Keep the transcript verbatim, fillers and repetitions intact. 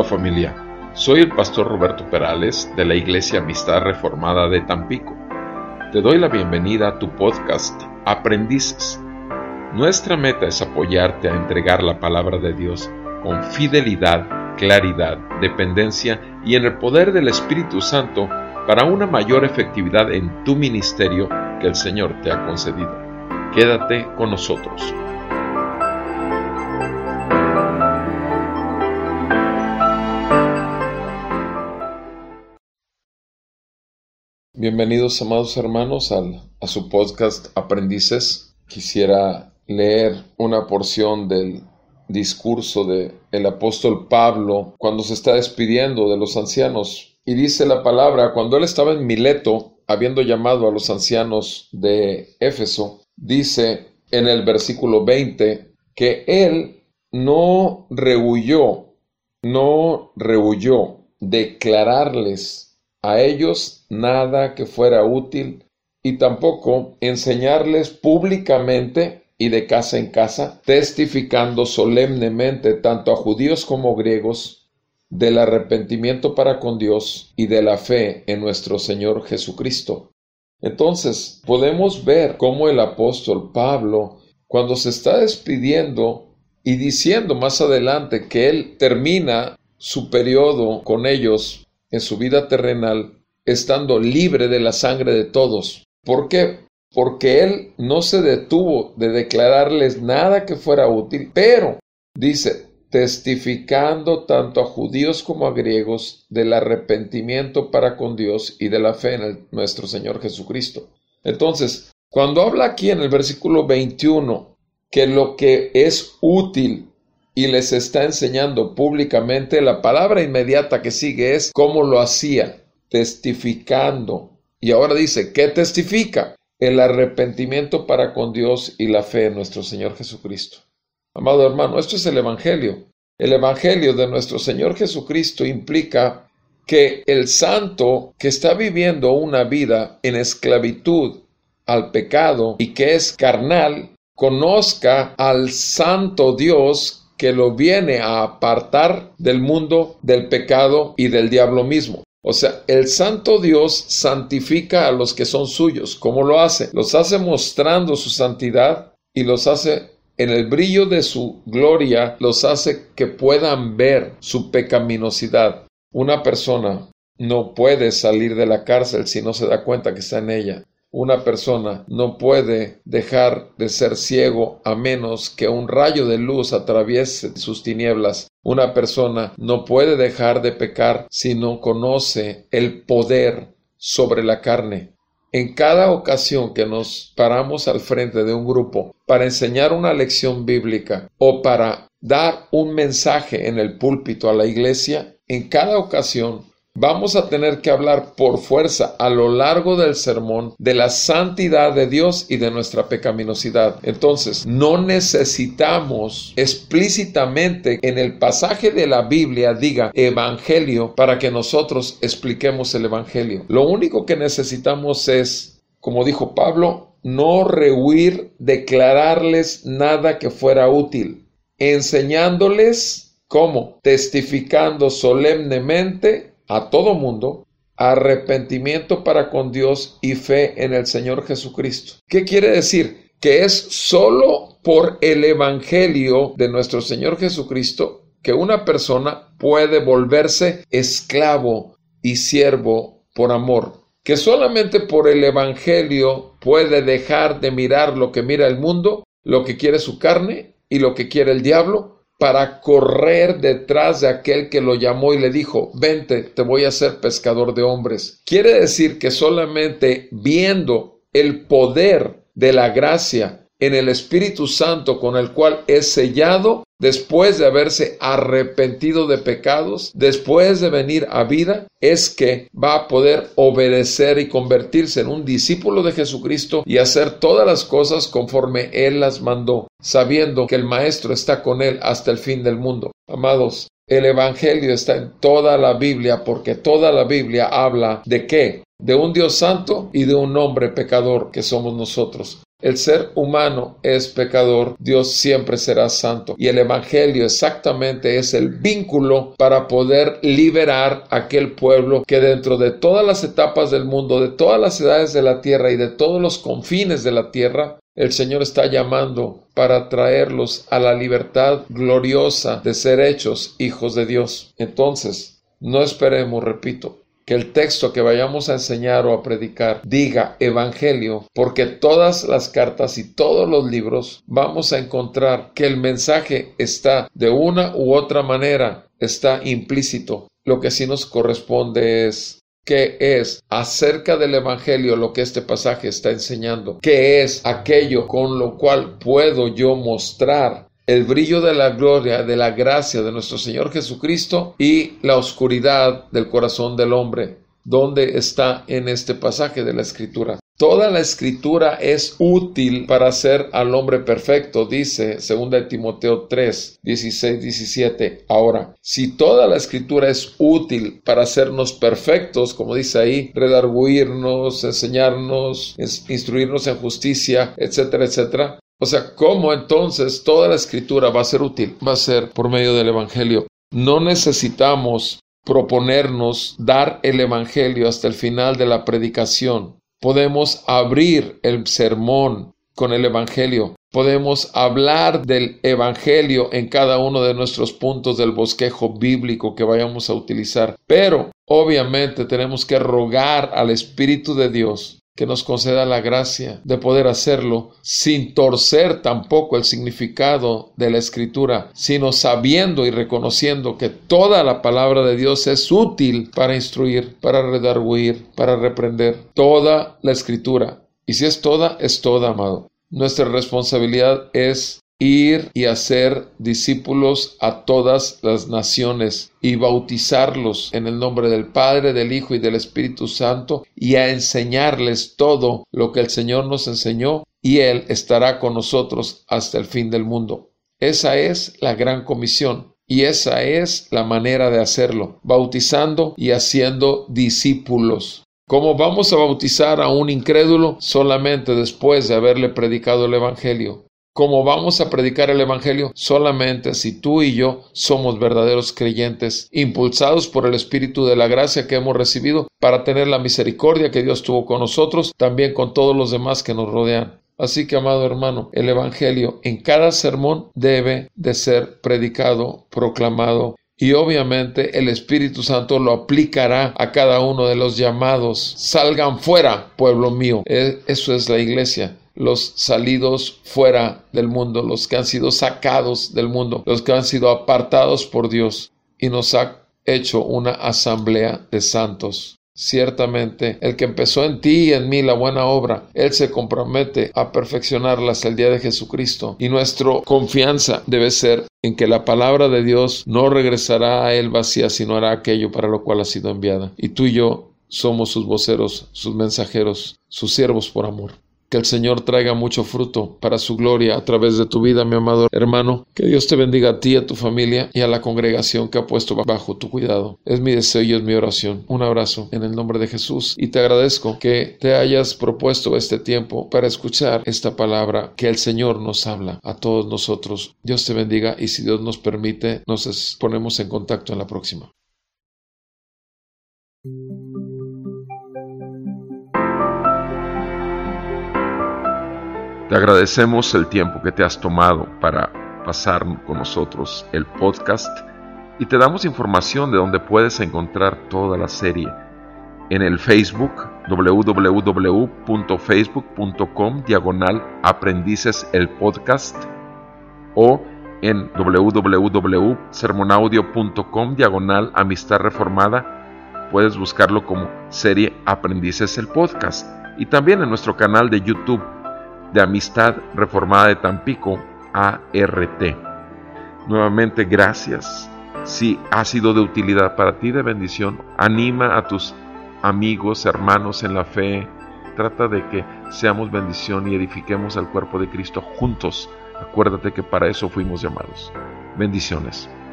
familia, soy el pastor Roberto Perales de la Iglesia Amistad Reformada de Tampico. Te doy la bienvenida a tu podcast Aprendices. Nuestra meta es apoyarte a entregar la palabra de Dios con fidelidad, claridad, dependencia y en el poder del Espíritu Santo para una mayor efectividad en tu ministerio que el Señor te ha concedido. Quédate con nosotros. Bienvenidos, amados hermanos, al, a su podcast Aprendices. Quisiera leer una porción del discurso del apóstol Pablo cuando se está despidiendo de los ancianos. Y dice la palabra, cuando él estaba en Mileto, habiendo llamado a los ancianos de Éfeso, dice en el versículo veinte que él no rehuyó, no rehuyó declararles a ellos nada que fuera útil y tampoco enseñarles públicamente y de casa en casa, testificando solemnemente tanto a judíos como griegos del arrepentimiento para con Dios y de la fe en nuestro Señor Jesucristo. Entonces, podemos ver cómo el apóstol Pablo, cuando se está despidiendo y diciendo más adelante que él termina su periodo con ellos en su vida terrenal, estando libre de la sangre de todos. ¿Por qué? Porque él no se detuvo de declararles nada que fuera útil, pero, dice, testificando tanto a judíos como a griegos del arrepentimiento para con Dios y de la fe en el, nuestro Señor Jesucristo. Entonces, cuando habla aquí en el versículo veintiuno que lo que es útil y les está enseñando públicamente, la palabra inmediata que sigue es cómo lo hacía, testificando. Y ahora dice, ¿qué testifica? El arrepentimiento para con Dios y la fe en nuestro Señor Jesucristo. Amado hermano, esto es el Evangelio. El Evangelio de nuestro Señor Jesucristo implica que el santo que está viviendo una vida en esclavitud al pecado y que es carnal, conozca al santo Dios que lo viene a apartar del mundo, del pecado y del diablo mismo. O sea, el santo Dios santifica a los que son suyos. ¿Cómo lo hace? Los hace mostrando su santidad y los hace en el brillo de su gloria, los hace que puedan ver su pecaminosidad. Una persona no puede salir de la cárcel si no se da cuenta que está en ella. Una persona no puede dejar de ser ciego a menos que un rayo de luz atraviese sus tinieblas. Una persona no puede dejar de pecar si no conoce el poder sobre la carne. En cada ocasión que nos paramos al frente de un grupo para enseñar una lección bíblica o para dar un mensaje en el púlpito a la iglesia, en cada ocasión vamos a tener que hablar por fuerza a lo largo del sermón de la santidad de Dios y de nuestra pecaminosidad. Entonces, no necesitamos explícitamente en el pasaje de la Biblia diga evangelio para que nosotros expliquemos el evangelio. Lo único que necesitamos es, como dijo Pablo, no rehuir declararles nada que fuera útil, enseñándoles cómo, testificando solemnemente a todo mundo, arrepentimiento para con Dios y fe en el Señor Jesucristo. ¿Qué quiere decir? Que es solo por el Evangelio de nuestro Señor Jesucristo que una persona puede volverse esclavo y siervo por amor. Que solamente por el Evangelio puede dejar de mirar lo que mira el mundo, lo que quiere su carne y lo que quiere el diablo, para correr detrás de aquel que lo llamó y le dijo, vente, te voy a hacer pescador de hombres. Quiere decir que solamente viendo el poder de la gracia en el Espíritu Santo con el cual es sellado, después de haberse arrepentido de pecados, después de venir a vida, es que va a poder obedecer y convertirse en un discípulo de Jesucristo y hacer todas las cosas conforme Él las mandó, sabiendo que el Maestro está con Él hasta el fin del mundo. Amados, el Evangelio está en toda la Biblia porque toda la Biblia habla ¿de qué? De un Dios santo y de un hombre pecador que somos nosotros. El ser humano es pecador, Dios siempre será santo. Y el Evangelio exactamente es el vínculo para poder liberar a aquel pueblo que dentro de todas las etapas del mundo, de todas las edades de la tierra y de todos los confines de la tierra, el Señor está llamando para traerlos a la libertad gloriosa de ser hechos hijos de Dios. Entonces, no esperemos, repito, que el texto que vayamos a enseñar o a predicar diga Evangelio, porque todas las cartas y todos los libros vamos a encontrar que el mensaje está de una u otra manera, está implícito. Lo que sí nos corresponde es ¿qué es acerca del Evangelio lo que este pasaje está enseñando? ¿Qué es aquello con lo cual puedo yo mostrar el brillo de la gloria, de la gracia de nuestro Señor Jesucristo y la oscuridad del corazón del hombre? ¿Dónde está en este pasaje de la Escritura? Toda la Escritura es útil para hacer al hombre perfecto, dice segunda de Timoteo tres, dieciséis, diecisiete. Ahora, si toda la Escritura es útil para hacernos perfectos, como dice ahí, redarguirnos, enseñarnos, instruirnos en justicia, etcétera, etcétera, o sea, ¿cómo entonces toda la Escritura va a ser útil? Va a ser por medio del Evangelio. No necesitamos proponernos dar el Evangelio hasta el final de la predicación. Podemos abrir el sermón con el Evangelio. Podemos hablar del Evangelio en cada uno de nuestros puntos del bosquejo bíblico que vayamos a utilizar. Pero, obviamente, tenemos que rogar al Espíritu de Dios que nos conceda la gracia de poder hacerlo sin torcer tampoco el significado de la Escritura, sino sabiendo y reconociendo que toda la palabra de Dios es útil para instruir, para redarguir, para reprender. Toda la Escritura. Y si es toda, es toda, amado. Nuestra responsabilidad es ir y hacer discípulos a todas las naciones y bautizarlos en el nombre del Padre, del Hijo y del Espíritu Santo, y a enseñarles todo lo que el Señor nos enseñó, y Él estará con nosotros hasta el fin del mundo. Esa es la gran comisión y esa es la manera de hacerlo, bautizando y haciendo discípulos. ¿Cómo vamos a bautizar a un incrédulo? Solamente después de haberle predicado el Evangelio. ¿Cómo vamos a predicar el Evangelio? Solamente si tú y yo somos verdaderos creyentes, impulsados por el Espíritu de la gracia que hemos recibido para tener la misericordia que Dios tuvo con nosotros, también con todos los demás que nos rodean. Así que, amado hermano, el Evangelio en cada sermón debe de ser predicado, proclamado, y obviamente el Espíritu Santo lo aplicará a cada uno de los llamados. Salgan fuera, pueblo mío. Eso es la iglesia. Los salidos fuera del mundo, los que han sido sacados del mundo, los que han sido apartados por Dios, y nos ha hecho una asamblea de santos. Ciertamente, el que empezó en ti y en mí la buena obra, Él se compromete a perfeccionarla hasta el día de Jesucristo. Y nuestra confianza debe ser en que la palabra de Dios no regresará a Él vacía, sino hará aquello para lo cual ha sido enviada. Y tú y yo somos sus voceros, sus mensajeros, sus siervos por amor. Que el Señor traiga mucho fruto para su gloria a través de tu vida, mi amado hermano. Que Dios te bendiga a ti, a tu familia y a la congregación que ha puesto bajo tu cuidado. Es mi deseo y es mi oración. Un abrazo en el nombre de Jesús, y te agradezco que te hayas propuesto este tiempo para escuchar esta palabra que el Señor nos habla a todos nosotros. Dios te bendiga, y si Dios nos permite, nos ponemos en contacto en la próxima. Te agradecemos el tiempo que te has tomado para pasar con nosotros el podcast, y te damos información de donde puedes encontrar toda la serie en el Facebook doble u doble u doble u punto facebook punto com diagonal aprendices el podcast, o en doble u doble u doble u punto sermonaudio punto com diagonal amistad reformada. Puedes buscarlo como serie Aprendices el Podcast, y también en nuestro canal de YouTube de Amistad Reformada de Tampico, A R T. Nuevamente, gracias. Si ha sido de utilidad para ti, de bendición, anima a tus amigos, hermanos en la fe. Trata de que seamos bendición y edifiquemos al cuerpo de Cristo juntos. Acuérdate que para eso fuimos llamados. Bendiciones.